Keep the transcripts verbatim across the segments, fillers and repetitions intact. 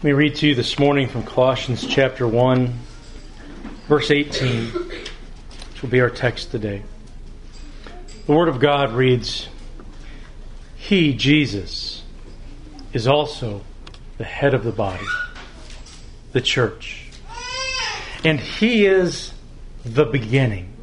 Let me read to you this morning from Colossians chapter one, verse eighteen, which will be our text today. The Word of God reads, He, Jesus, is also the head of the body, the church. And He is the beginning,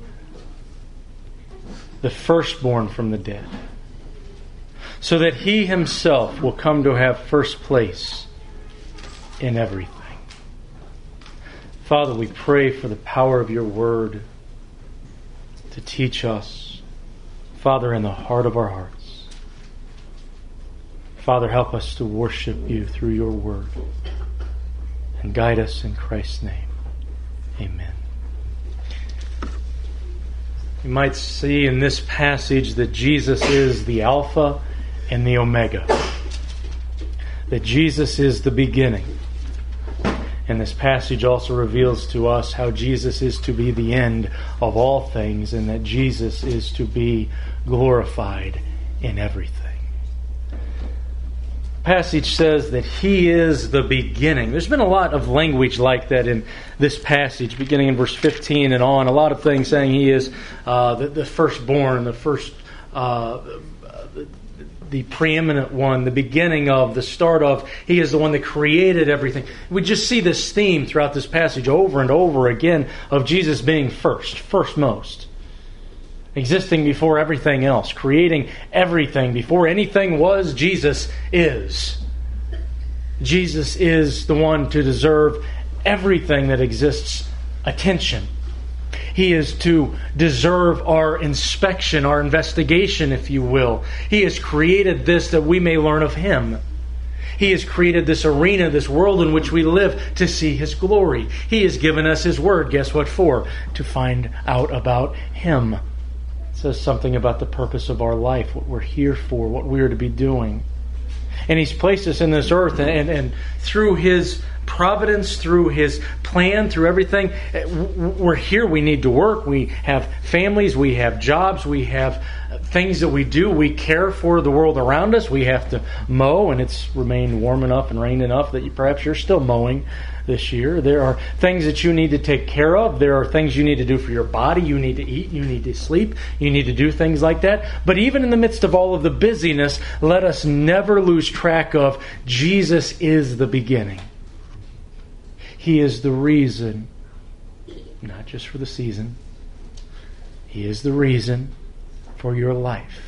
the firstborn from the dead, so that He Himself will come to have first place in everything. Father, we pray for the power of Your Word to teach us, Father, in the heart of our hearts. Father, help us to worship You through Your Word and guide us in Christ's name. Amen. You might see in this passage that Jesus is the Alpha and the Omega. That Jesus is the beginning. And this passage also reveals to us how Jesus is to be the end of all things, and that Jesus is to be glorified in everything. The passage says that He is the beginning. There's been a lot of language like that in this passage, beginning in verse fifteen and on. A lot of things saying He is uh, the, the firstborn, the first... Uh, the preeminent one, the beginning of, the start of. He is the one that created everything. We just see this theme throughout this passage over and over again of Jesus being first, firstmost. Existing before everything else, creating everything. Before anything was, Jesus is. Jesus is the one to deserve everything that exists attention. He is to deserve our inspection, our investigation, if you will. He has created this that we may learn of Him. He has created this arena, this world in which we live to see His glory. He has given us His Word. Guess what for? To find out about Him. It says something about the purpose of our life, what we're here for, what we are to be doing. And He's placed us in this earth, and, and, and through His providence, through His plan, through everything, we're here. We need to work. We have families. We have jobs. We have things that we do. We care for the world around us. We have to mow, and it's remained warm enough and rained enough that you, perhaps you're still mowing this year. There are things that you need to take care of. There are things you need to do for your body. You need to eat. You need to sleep. You need to do things like that. But even in the midst of all of the busyness, let us never lose track of Jesus is the beginning. He is the reason, not just for the season. He is the reason for your life.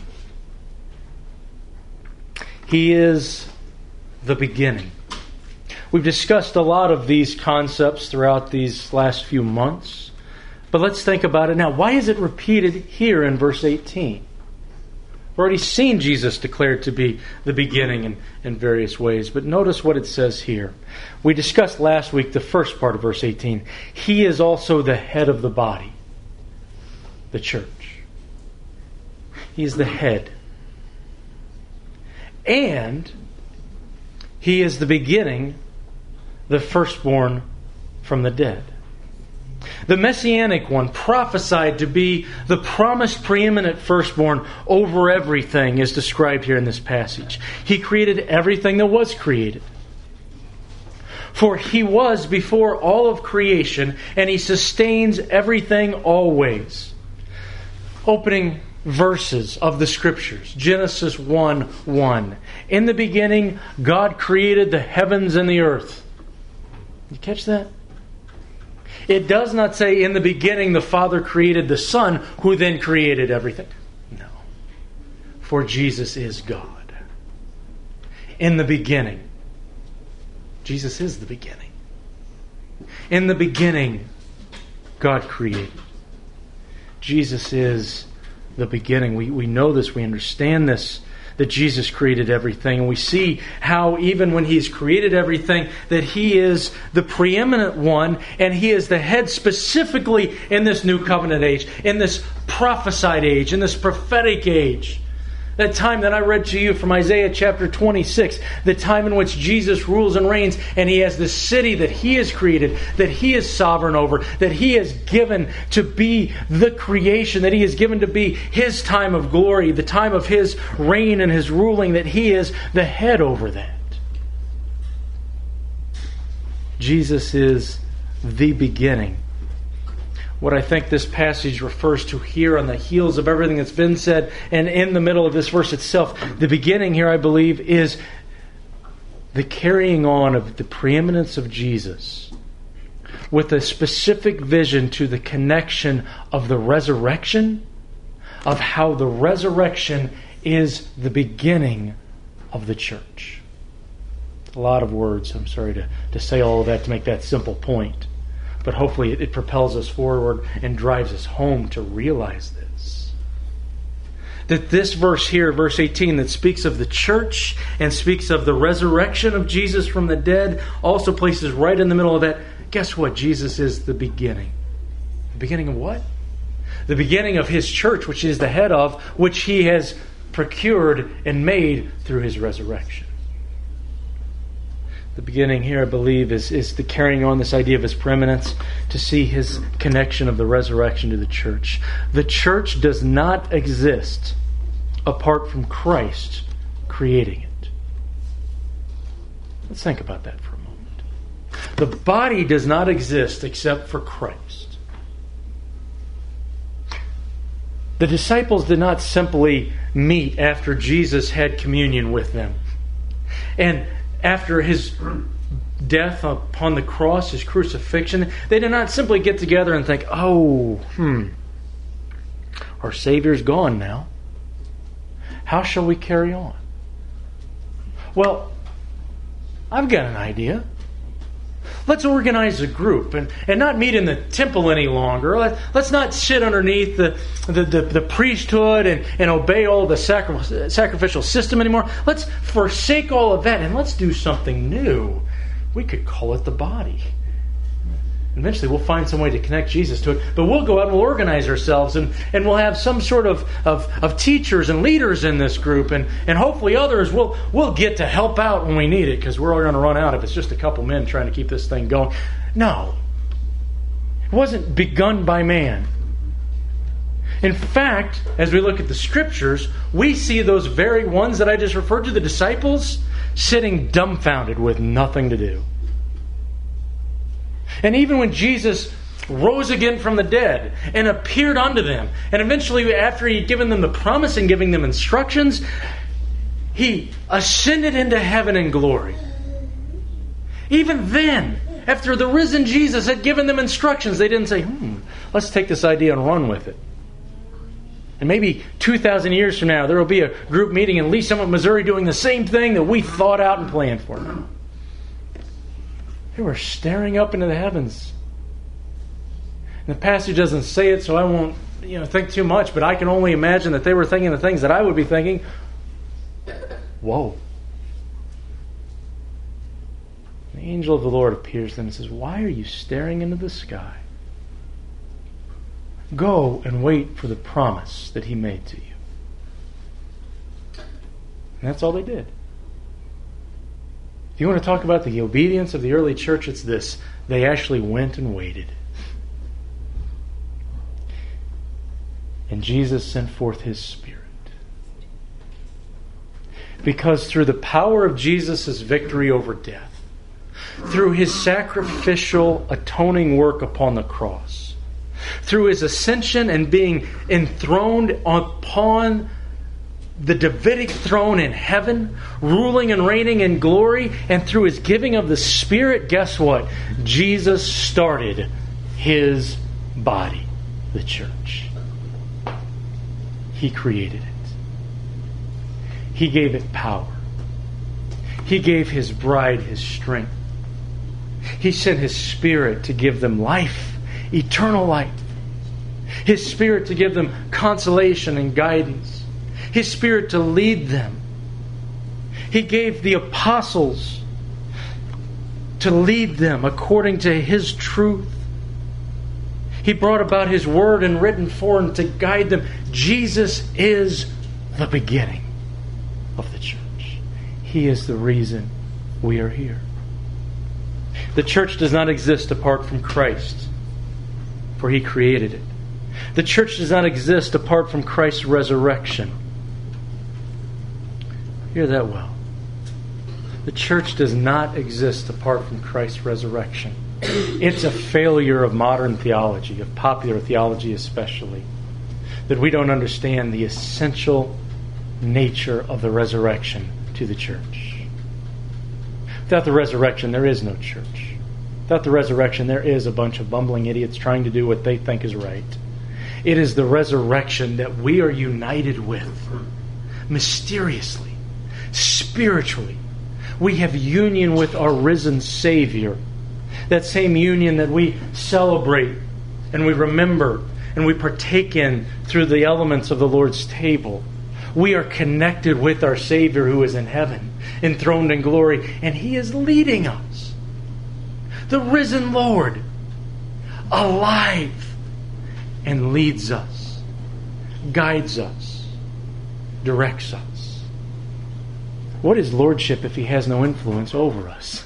He is the beginning. We've discussed a lot of these concepts throughout these last few months, but let's think about it now. Why is it repeated here in verse eighteen? We've already seen Jesus declared to be the beginning in, in various ways, but notice what it says here. We discussed last week the first part of verse eighteen. He is also the head of the body, the church. He is the head. And He is the beginning, the firstborn from the dead. The Messianic one, prophesied to be the promised preeminent firstborn over everything, is described here in this passage. He created everything that was created. For He was before all of creation, and He sustains everything always. Opening verses of the Scriptures. Genesis one one. In the beginning, God created the heavens and the earth. Did you catch that? It does not say in the beginning the Father created the Son, who then created everything. No. For Jesus is God. In the beginning. Jesus is the beginning. In the beginning, God created. Jesus is the beginning. We, we know this, we understand this, that Jesus created everything. And we see how even when He's created everything, that He is the preeminent one, and He is the head specifically in this new covenant age, in this prophesied age, in this prophetic age. That time that I read to you from Isaiah chapter twenty-six, the time in which Jesus rules and reigns, and He has this city that He has created, that He is sovereign over, that He has given to be the creation, that He has given to be His time of glory, the time of His reign and His ruling, that He is the head over that. Jesus is the beginning. What I think this passage refers to here on the heels of everything that's been said and in the middle of this verse itself, the beginning here, I believe, is the carrying on of the preeminence of Jesus with a specific vision to the connection of the resurrection, of how the resurrection is the beginning of the church. A lot of words. I'm sorry to, to say all of that to make that simple point. But hopefully it, it propels us forward and drives us home to realize this. That this verse here, verse eighteen, that speaks of the church and speaks of the resurrection of Jesus from the dead, also places right in the middle of that. Guess what? Jesus is the beginning. The beginning of what? The beginning of His church, which He is the head of, which He has procured and made through His resurrection. The beginning here, I believe, is, is the carrying on this idea of His preeminence to see His connection of the resurrection to the church. The church does not exist apart from Christ creating it. Let's think about that for a moment. The body does not exist except for Christ. The disciples did not simply meet after Jesus had communion with them. And after His death upon the cross, His crucifixion, they did not simply get together and think, oh, hmm, our Savior's gone now. How shall we carry on? Well, I've got an idea. Let's organize a group and, and not meet in the temple any longer. Let, let's not sit underneath the, the, the, the priesthood and, and obey all the sacri- sacrificial system anymore. Let's forsake all of that and let's do something new. We could call it the body. Eventually we'll find some way to connect Jesus to it, but we'll go out and we'll organize ourselves and, and we'll have some sort of, of, of teachers and leaders in this group, and, and hopefully others will will get to help out when we need it, because we're all going to run out if it's just a couple men trying to keep this thing going. No. It wasn't begun by man. In fact, as we look at the Scriptures, we see those very ones that I just referred to, the disciples, sitting dumbfounded with nothing to do. And even when Jesus rose again from the dead and appeared unto them, and eventually after He had given them the promise and giving them instructions, He ascended into heaven in glory. Even then, after the risen Jesus had given them instructions, they didn't say, hmm, let's take this idea and run with it. And maybe two thousand years from now, there will be a group meeting in Lee Summit, Missouri doing the same thing that we thought out and planned for them. They were staring up into the heavens. And the passage doesn't say it, so I won't you know, think too much, but I can only imagine that they were thinking the things that I would be thinking. Whoa. The angel of the Lord appears to them and says, why are you staring into the sky? Go and wait for the promise that He made to you. And that's all they did. If you want to talk about the obedience of the early church, it's this. They actually went and waited. And Jesus sent forth His Spirit. Because through the power of Jesus' victory over death, through His sacrificial atoning work upon the cross, through His ascension and being enthroned upon the Davidic throne in heaven, ruling and reigning in glory, and through His giving of the Spirit, guess what? Jesus started His body, the church. He created it. He gave it power. He gave His bride His strength. He sent His Spirit to give them life, eternal life. His Spirit to give them consolation and guidance. His Spirit to lead them. He gave the apostles to lead them according to His truth. He brought about His Word in written form to guide them. Jesus is the beginning of the church. He is the reason we are here. The church does not exist apart from Christ, for He created it. The church does not exist apart from Christ's resurrection. Hear that well. The church does not exist apart from Christ's resurrection. It's a failure of modern theology, of popular theology especially, that we don't understand the essential nature of the resurrection to the church. Without the resurrection, there is no church. Without the resurrection, there is a bunch of bumbling idiots trying to do what they think is right. It is the resurrection that we are united with, mysteriously, spiritually. We have union with our risen Savior. That same union that we celebrate and we remember and we partake in through the elements of the Lord's table. We are connected with our Savior who is in heaven, enthroned in glory, and He is leading us. The risen Lord, alive, and leads us, guides us, directs us. What is lordship if He has no influence over us?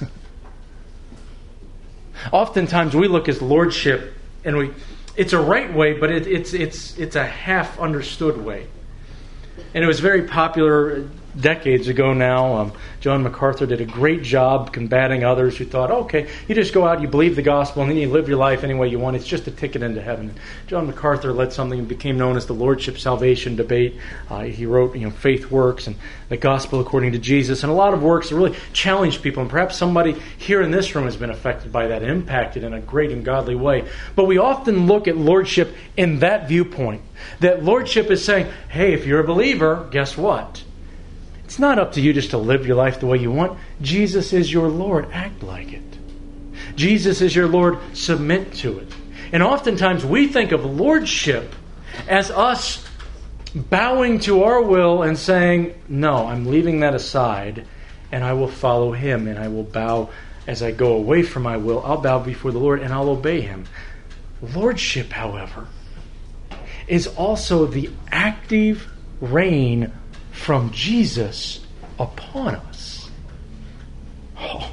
Oftentimes we look at lordship and we it's a right way, but it, it's it's it's a half understood way. And it was very popular decades ago now. Um, John MacArthur did a great job combating others who thought, okay, you just go out, you believe the gospel, and then you live your life any way you want. It's just a ticket into heaven. John MacArthur led something that became known as the Lordship Salvation debate. Uh, he wrote, you know, Faith Works and The Gospel According to Jesus, and a lot of works that really challenged people. And perhaps somebody here in this room has been affected by that, impacted in a great and godly way. But we often look at lordship in that viewpoint. That lordship is saying, hey, if you're a believer, guess what? It's not up to you just to live your life the way you want. Jesus is your Lord. Act like it. Jesus is your Lord. Submit to it. And oftentimes we think of lordship as us bowing to our will and saying, no, I'm leaving that aside and I will follow Him and I will bow as I go away from my will. I'll bow before the Lord and I'll obey Him. Lordship, however, is also the active reign from Jesus upon us. Oh.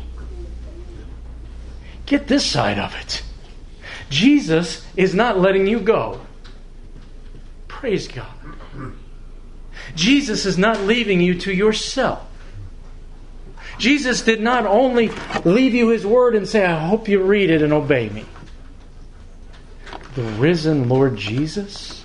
Get this side of it. Jesus is not letting you go. Praise God. Jesus is not leaving you to yourself. Jesus did not only leave you His Word and say, I hope you read it and obey me. The risen Lord Jesus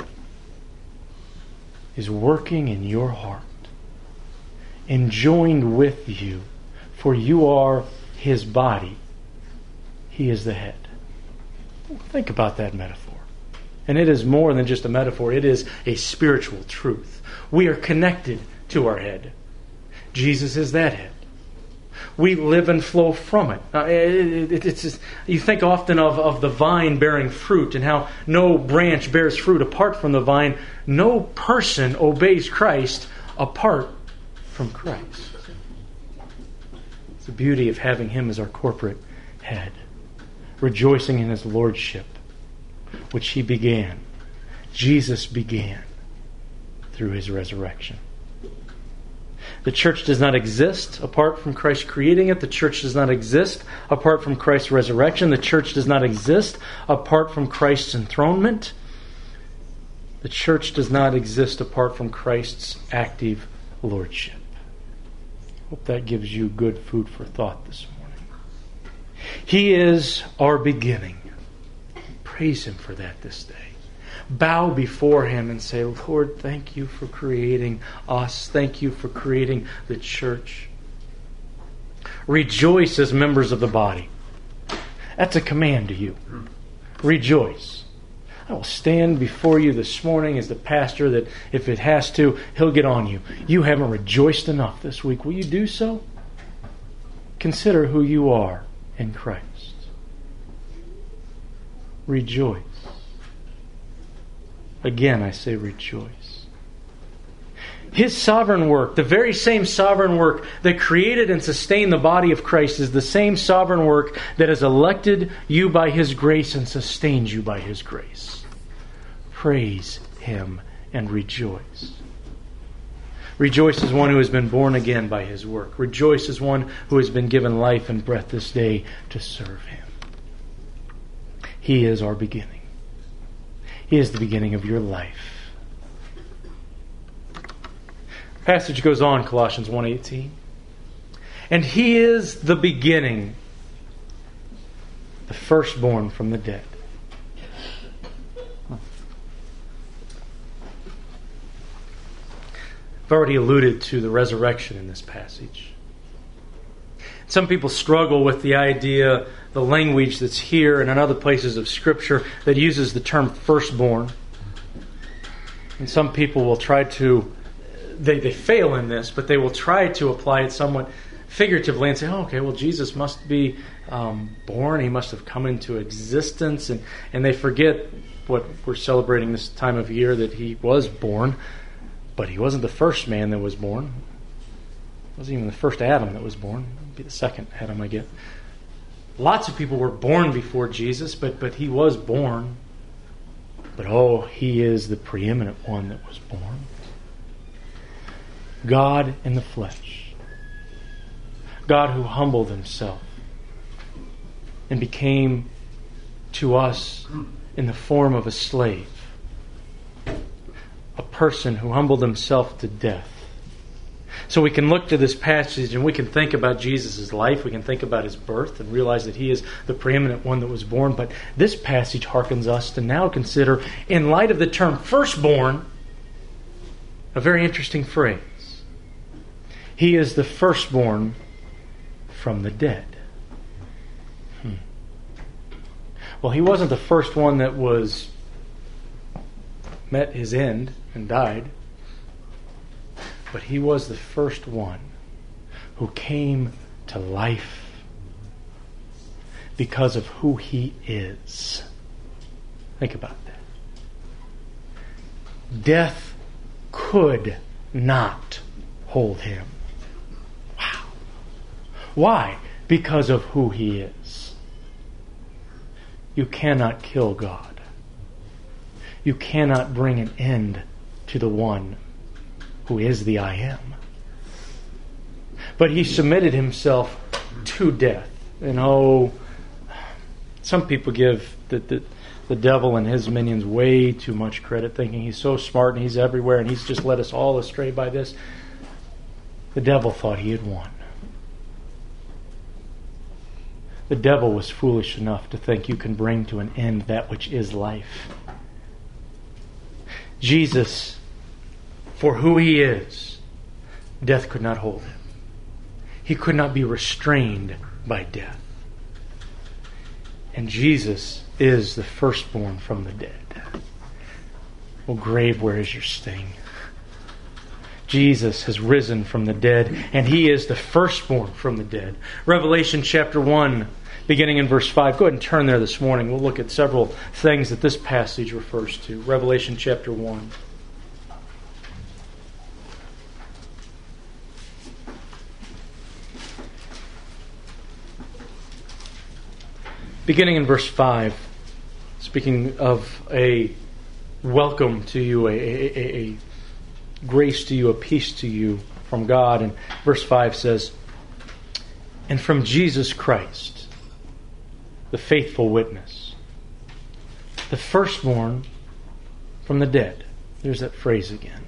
is working in your heart and joined with you, for you are His body. He is the head. Think about that metaphor. And it is more than just a metaphor. It is a spiritual truth. We are connected to our head. Jesus is that head. We live and flow from it. Uh, it, it it's just, you think often of, of the vine bearing fruit and how no branch bears fruit apart from the vine. No person obeys Christ apart from Christ. It's the beauty of having Him as our corporate head. Rejoicing in His lordship, which He began. Jesus began through His resurrection. The church does not exist apart from Christ creating it. The church does not exist apart from Christ's resurrection. The church does not exist apart from Christ's enthronement. The church does not exist apart from Christ's active lordship. Hope that gives you good food for thought this morning. He is our beginning. Praise Him for that this day. Bow before Him and say, Lord, thank You for creating us. Thank You for creating the church. Rejoice as members of the body. That's a command to you. Rejoice. I will stand before you this morning as the pastor that if it has to, he'll get on you. You haven't rejoiced enough this week. Will you do so? Consider who you are in Christ. Rejoice. Again, I say rejoice. His sovereign work, the very same sovereign work that created and sustained the body of Christ, is the same sovereign work that has elected you by His grace and sustains you by His grace. Praise Him and rejoice. Rejoice as one who has been born again by His work. Rejoice as one who has been given life and breath this day to serve Him. He is our beginning. He is the beginning of your life. The passage goes on, Colossians one eighteen. And He is the beginning, the firstborn from the dead. I've already alluded to the resurrection in this passage. Some people struggle with the idea, the language that's here and in other places of Scripture that uses the term firstborn. And some people will try to, they, they fail in this, but they will try to apply it somewhat figuratively and say, oh, okay, well, Jesus must be um, born. He must have come into existence. And, and they forget what we're celebrating this time of year, that He was born. But He wasn't the first man that was born. He wasn't even the first Adam that was born. He'd be the second Adam, I guess. Lots of people were born before Jesus, but, but He was born. But oh, He is the preeminent one that was born. God in the flesh. God who humbled Himself and became to us in the form of a slave. A person who humbled Himself to death. So we can look to this passage and we can think about Jesus' life. We can think about His birth and realize that He is the preeminent one that was born. But this passage harkens us to now consider, in light of the term firstborn, a very interesting phrase. He is the firstborn from the dead. Hmm. Well, He wasn't the first one that was met his end and died. But He was the first one who came to life because of who He is. Think about that. Death could not hold Him. Wow. Why? Because of who He is. You cannot kill God. You cannot bring an end to the one who is the I Am. But He submitted Himself to death. And oh, some people give the, the, the devil and his minions way too much credit, thinking he's so smart and he's everywhere and he's just led us all astray by this. The devil thought he had won. The devil was foolish enough to think you can bring to an end that which is life. Jesus, for who He is, death could not hold Him. He could not be restrained by death. And Jesus is the firstborn from the dead. Oh, grave, where is your sting? Jesus has risen from the dead, and He is the firstborn from the dead. Revelation chapter one, beginning in verse five. Go ahead and turn there this morning. We'll look at several things that this passage refers to. Revelation chapter one. Beginning in verse five, speaking of a welcome to you, a, a, a grace to you, a peace to you from God. And verse five says, and from Jesus Christ, the faithful witness, the firstborn from the dead. There's that phrase again.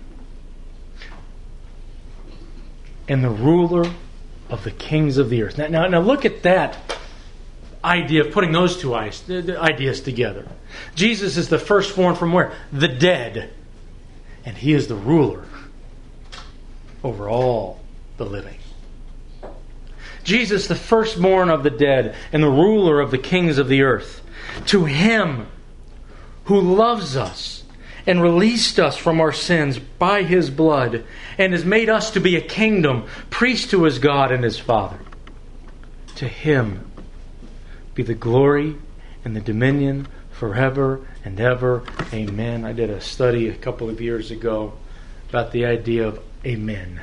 And the ruler of the kings of the earth. Now, now, now look at that idea of putting those two ideas together. Jesus is the firstborn from where? The dead. And He is the ruler over all the living. Jesus, the firstborn of the dead and the ruler of the kings of the earth. To Him who loves us and released us from our sins by His blood and has made us to be a kingdom, priest to His God and His Father. To Him be the glory and the dominion forever and ever. Amen. I did a study a couple of years ago about the idea of amen.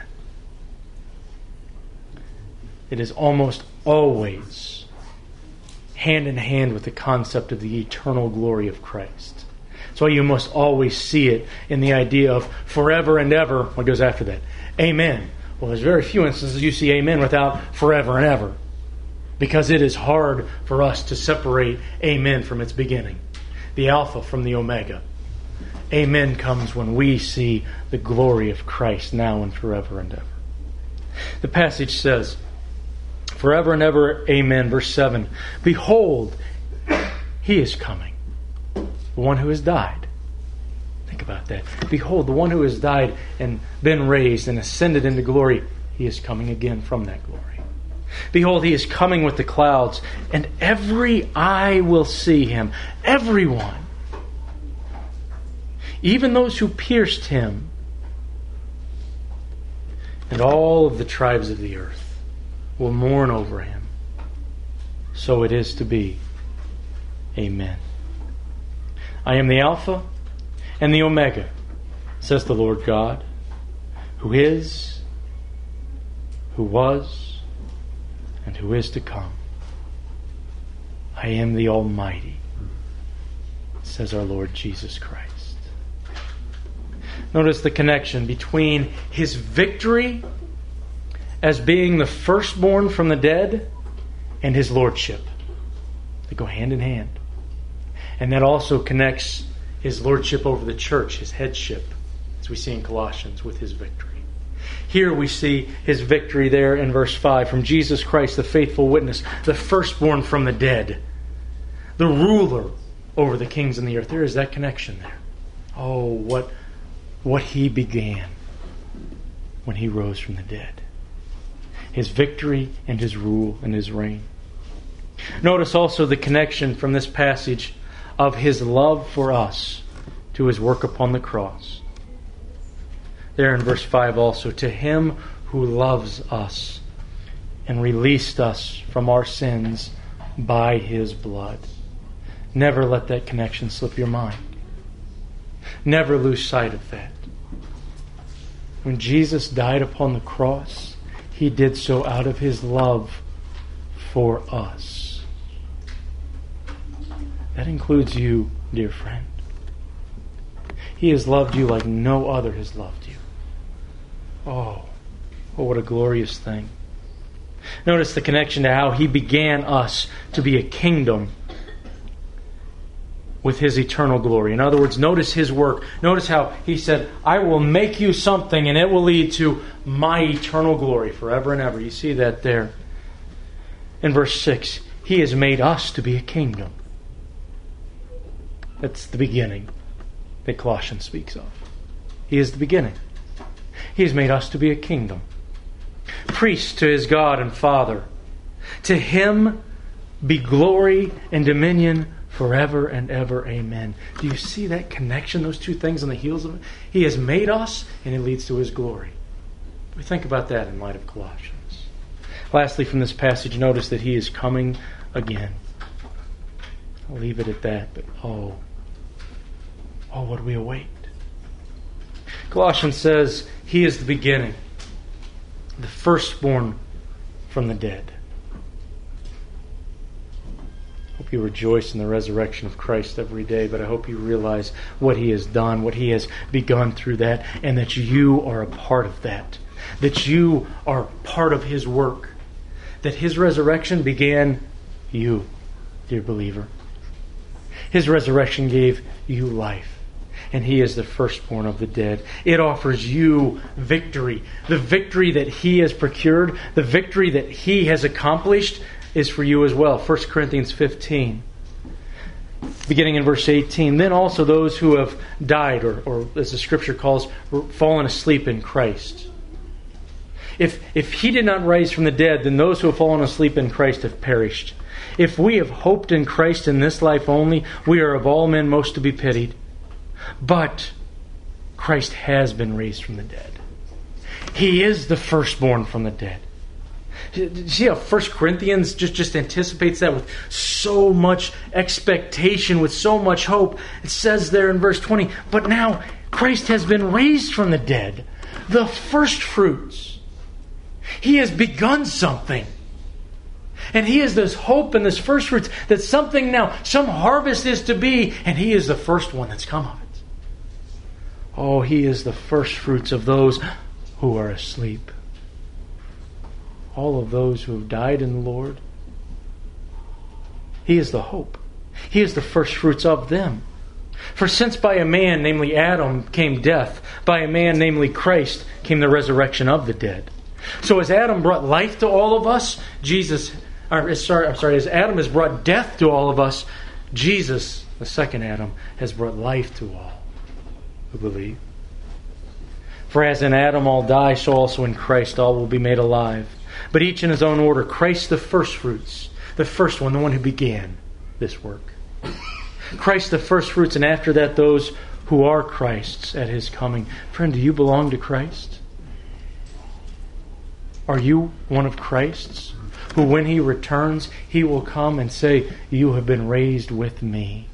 It is almost always hand in hand with the concept of the eternal glory of Christ. So you must always see it in the idea of forever and ever. What goes after that? Amen. Well, there's very few instances you see amen without forever and ever. Because it is hard for us to separate amen from its beginning. The Alpha from the Omega. Amen comes when we see the glory of Christ now and forever and ever. The passage says, forever and ever. Amen. Verse seven. Behold, He is coming, the one who has died. Think about that. Behold, the one who has died and been raised and ascended into glory, He is coming again from that glory. Behold, He is coming with the clouds, and every eye will see Him. Everyone. Even those who pierced Him. And all of the tribes of the earth will mourn over Him. So it is to be. Amen. I am the Alpha and the Omega, says the Lord God, who is, who was, and who is to come. I am the Almighty, says our Lord Jesus Christ. Notice the connection between His victory as being the firstborn from the dead and His lordship. They go hand in hand. And that also connects His lordship over the church, His headship, as we see in Colossians, with His victory. Here we see His victory there in verse five. From Jesus Christ, the faithful witness, the firstborn from the dead, the ruler over the kings in the earth. There is that connection there. Oh, what, what He began when He rose from the dead. His victory and His rule and His reign. Notice also the connection from this passage of His love for us to His work upon the cross. There in verse five also, to Him who loves us and released us from our sins by His blood. Never let that connection slip your mind. Never lose sight of that. When Jesus died upon the cross, He did so out of His love for us. That includes you, dear friend. He has loved you like no other has loved you. Oh, oh, what a glorious thing. Notice the connection to how He began us to be a kingdom with His eternal glory. In other words, notice His work. Notice how He said, I will make you something and it will lead to my eternal glory forever and ever. You see that there. In verse six, He has made us to be a kingdom. That's the beginning that Colossians speaks of. He is the beginning. He has made us to be a kingdom. Priests to His God and Father. To Him be glory and dominion forever and ever. Amen. Do you see that connection, those two things on the heels of it? He has made us and it leads to His glory. We think about that in light of Colossians. Lastly, from this passage, notice that He is coming again. I'll leave it at that, but oh, oh, what do we await? Colossians says He is the beginning, the firstborn from the dead. I hope you rejoice in the resurrection of Christ every day, but I hope you realize what He has done, what He has begun through that, and that you are a part of that. That you are part of His work. That His resurrection began you, dear believer. His resurrection gave you life. And He is the firstborn of the dead. It offers you victory. The victory that He has procured, the victory that He has accomplished, is for you as well. First Corinthians fifteen, beginning in verse eighteen. Then also those who have died, or, or as the Scripture calls, fallen asleep in Christ. If, if He did not rise from the dead, then those who have fallen asleep in Christ have perished. If we have hoped in Christ in this life only, we are of all men most to be pitied. But Christ has been raised from the dead. He is the firstborn from the dead. See how First Corinthians just, just anticipates that with so much expectation, with so much hope. It says there in verse twenty, but now Christ has been raised from the dead, the first fruits. He has begun something. And He is this hope and this first fruits that something now, some harvest is to be, and He is the first one that's come of it. Oh, He is the first fruits of those who are asleep. All of those who have died in the Lord. He is the hope. He is the first fruits of them. For since by a man, namely Adam, came death, by a man, namely Christ, came the resurrection of the dead. So as Adam brought life to all of us, Jesus, or, sorry, I'm sorry, as Adam has brought death to all of us, Jesus, the second Adam, has brought life to all who believe. For as in Adam all die, so also in Christ all will be made alive. But each in his own order. Christ the firstfruits, the first one, the one who began this work. Christ the firstfruits, and after that those who are Christ's at His coming. Friend, do you belong to Christ? Are you one of Christ's, who when He returns, He will come and say, you have been raised with me?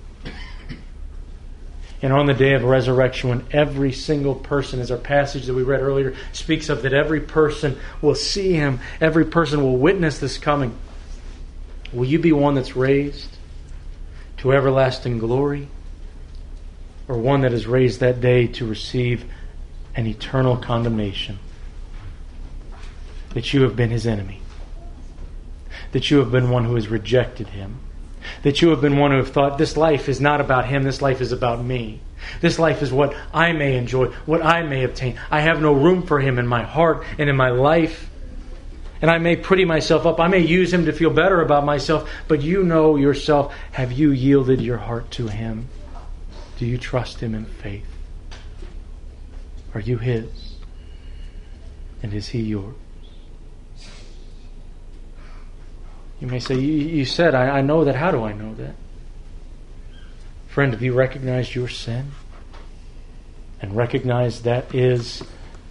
And on the day of resurrection, when every single person, as our passage that we read earlier speaks of, that every person will see Him, every person will witness this coming, will you be one that's raised to everlasting glory, or one that is raised that day to receive an eternal condemnation? That you have been His enemy, that you have been one who has rejected Him, that you have been one who have thought, this life is not about Him, this life is about me. This life is what I may enjoy, what I may obtain. I have no room for Him in my heart and in my life. And I may pretty myself up. I may use Him to feel better about myself. But you know yourself, have you yielded your heart to Him? Do you trust Him in faith? Are you His? And is He yours? You may say, you, you said, I, I know that. How do I know that? Friend, have you recognized your sin? And recognized that is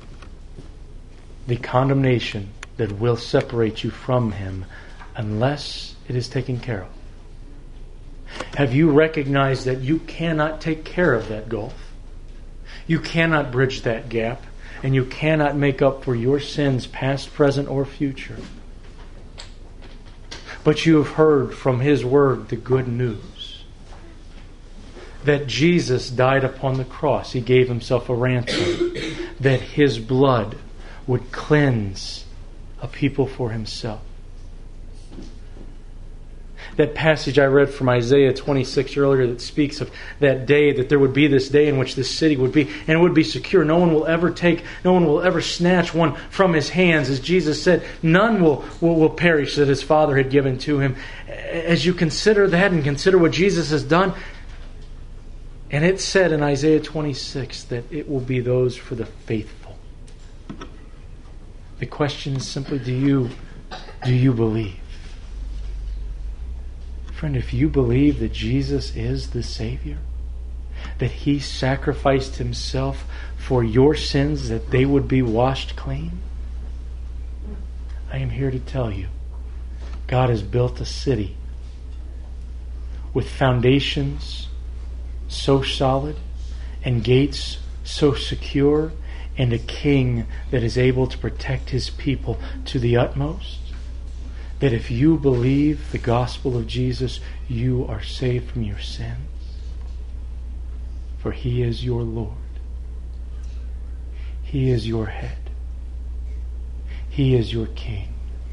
the condemnation that will separate you from Him unless it is taken care of? Have you recognized that you cannot take care of that gulf? You cannot bridge that gap, and you cannot make up for your sins, past, present, or future. But you have heard from His Word the good news that Jesus died upon the cross. He gave Himself a ransom, that His blood would cleanse a people for Himself. That passage I read from Isaiah twenty-six earlier that speaks of that day, that there would be this day in which this city would be, and it would be secure. No one will ever take, no one will ever snatch one from His hands. As Jesus said, none will, will, will perish that His Father had given to Him. As you consider that and consider what Jesus has done, and it said in Isaiah twenty-six that it will be those for the faithful. The question is simply, do you, do you believe? Friend, if you believe that Jesus is the Savior, that He sacrificed Himself for your sins, that they would be washed clean, I am here to tell you, God has built a city with foundations so solid and gates so secure and a King that is able to protect His people to the utmost, that if you believe the gospel of Jesus, you are saved from your sins. For He is your Lord. He is your head. He is your King.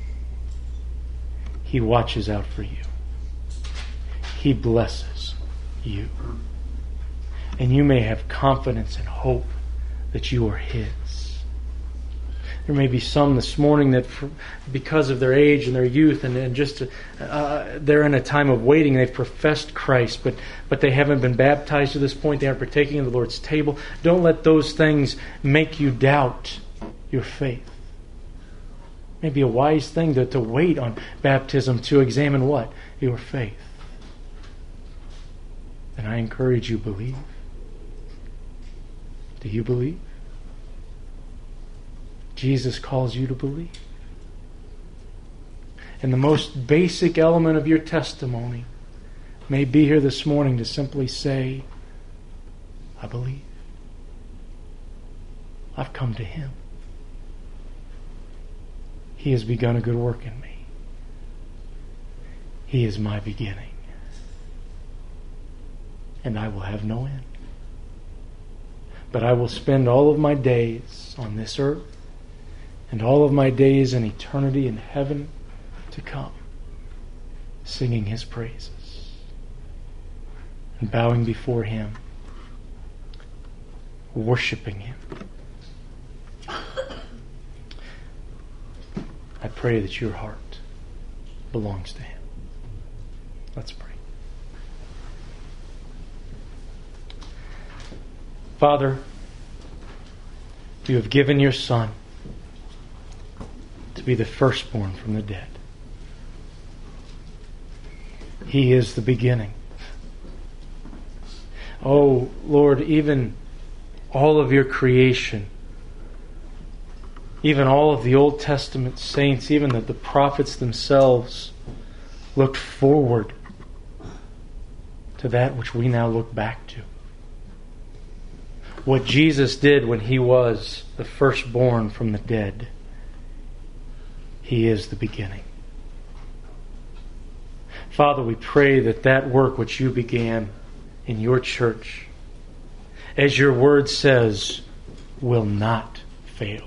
He watches out for you. He blesses you. And you may have confidence and hope that you are His. There may be some this morning that for, because of their age and their youth and, and just uh, they're in a time of waiting. They've professed Christ, but, but they haven't been baptized to this point. They aren't partaking of the Lord's table. Don't let those things make you doubt your faith. It may be a wise thing to, to wait on baptism to examine what? Your faith. And I encourage you, believe. Do you believe? Jesus calls you to believe. And the most basic element of your testimony may be here this morning to simply say, I believe. I've come to Him. He has begun a good work in me. He is my beginning. And I will have no end. But I will spend all of my days on this earth and all of my days in eternity in heaven to come, singing His praises and bowing before Him, worshiping Him. pray that your heart belongs to Him. Let's pray. Father, you have given your Son to be the firstborn from the dead. He is the beginning. Oh, Lord, even all of your creation, even all of the Old Testament saints, even the, the prophets themselves looked forward to that which we now look back to. What Jesus did when He was the firstborn from the dead, He is the beginning. Father, we pray that that work which you began in your church, as your word says, will not fail.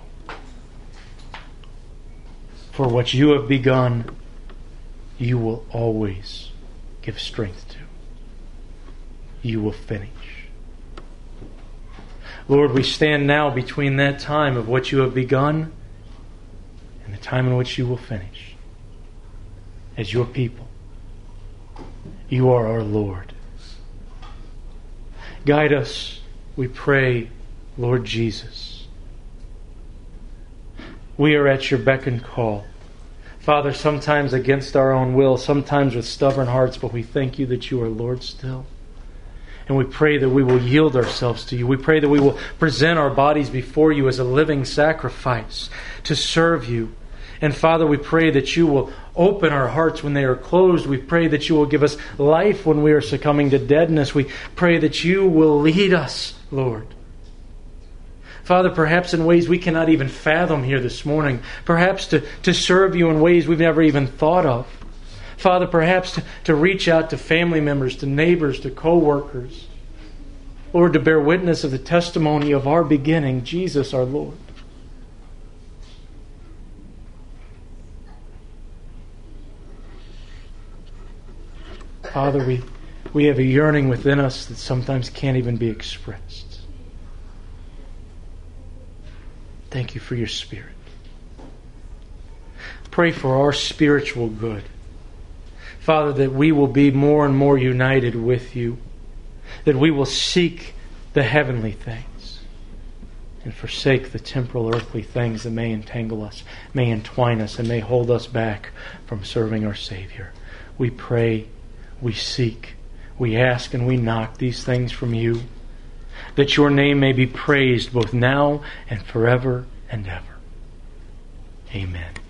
For what you have begun, you will always give strength to. You will finish. Lord, we stand now between that time of what you have begun and the time in which you will finish. As your people, you are our Lord. Guide us, we pray, Lord Jesus. We are at your beck and call. Father, sometimes against our own will, sometimes with stubborn hearts, but we thank you that you are Lord still. And we pray that we will yield ourselves to you. We pray that we will present our bodies before you as a living sacrifice to serve you. And Father, we pray that you will open our hearts when they are closed. We pray that you will give us life when we are succumbing to deadness. We pray that you will lead us, Lord. Father, perhaps in ways we cannot even fathom here this morning. Perhaps to, to serve you in ways we've never even thought of. Father, perhaps to, to reach out to family members, to neighbors, to co-workers. Lord, to bear witness of the testimony of our beginning, Jesus our Lord. Father, we, we have a yearning within us that sometimes can't even be expressed. Thank you for your Spirit. Pray for our spiritual good. Father, that we will be more and more united with you. That we will seek the heavenly things and forsake the temporal earthly things that may entangle us, may entwine us, and may hold us back from serving our Savior. We pray, we seek, we ask, and we knock these things from you, that your name may be praised both now and forever and ever. Amen.